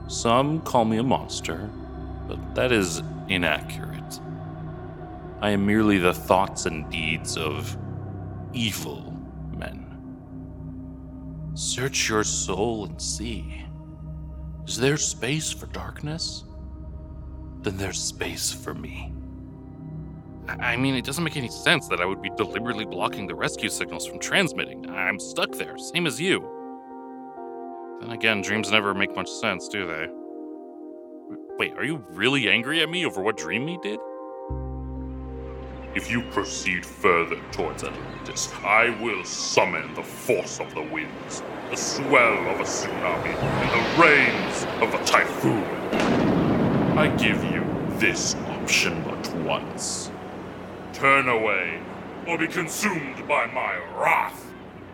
Some call me a monster, but that is inaccurate. I am merely the thoughts and deeds of evil men. Search your soul and see. Is there space for darkness? Then there's space for me. I mean, it doesn't make any sense that I would be deliberately blocking the rescue signals from transmitting. I'm stuck there, same as you. Then again, dreams never make much sense, do they? Wait, are you really angry at me over what Dreamy did? If you proceed further towards Atlantis, I will summon the force of the winds, the swell of a tsunami, and the rains of a typhoon. I give you this option but once. Turn away, or be consumed by my wrath.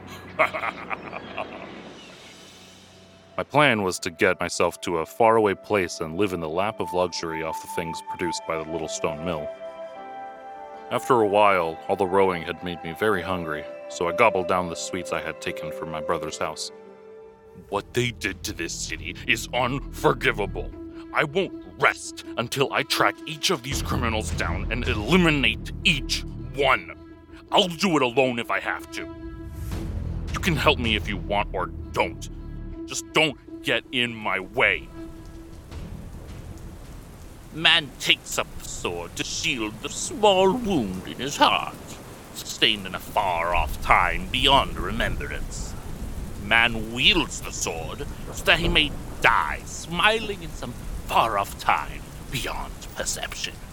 My plan was to get myself to a faraway place and live in the lap of luxury off the things produced by the little stone mill. After a while, all the rowing had made me very hungry, so I gobbled down the sweets I had taken from my brother's house. What they did to this city is unforgivable. I won't rest until I track each of these criminals down and eliminate each one. I'll do it alone if I have to. You can help me if you want or don't. Just don't get in my way. Man takes up the sword to shield the small wound in his heart, sustained in a far-off time beyond remembrance. Man wields the sword so that he may die smiling in some far-off time beyond perception.